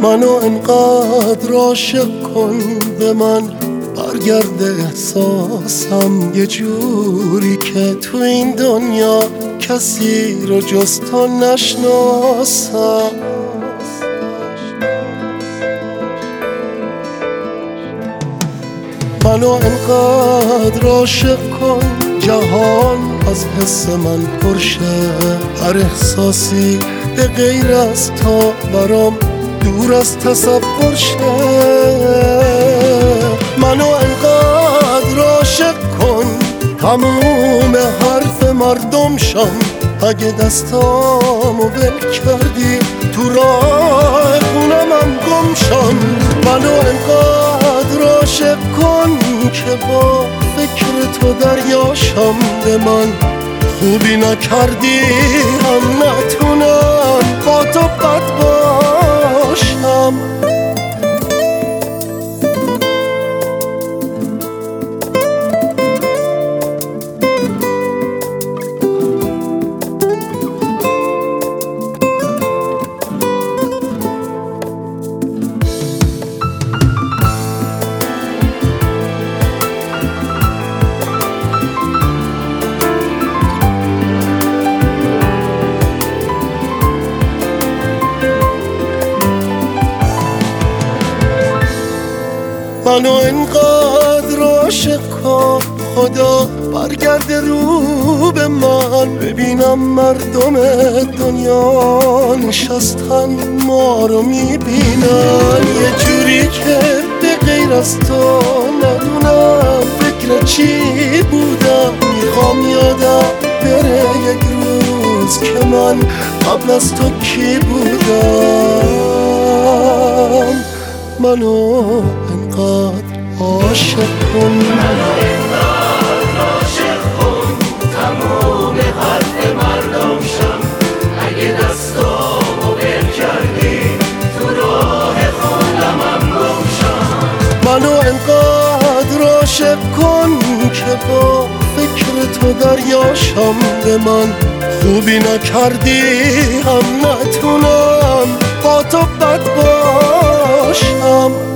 منو انقدر عاشق کن به من، برگرده احساسم یه جوری که تو این دنیا کسی رو جز تو نشناسم. منو انقدر عاشق کن جهان از حس من پرشه، هر احساسی به غیر از تو برام دور از تصور شه. منو انقدر عاشق کن تموم حرف مردم شم، اگه دستامو ول کردی تو راه خونمم گم شم. منو انقدر عاشق کن که با فکر تو دریاشم، به من خوبی نکردی هم نتونم با تو بد باشم. منو انقدر عاشق کن خدا برگرده رو به من، ببینم مردم دنیا نشستن ما رو میبینن یه جوری که به غیر از تو ندونم فکر چی بودم. میخوام یادم بره یک روز که من قبل از تو کی بودم. منو انقدر عاشق کن، منو انقدر عاشق کن تموم حرف مردم شم، اگه دستامو ول کردی تو راه خونمم گم شم. منو انقدر عاشق کن که با فکر تو دریاشم، به من خوبی نکردی هم نتونم با تو بد باشم.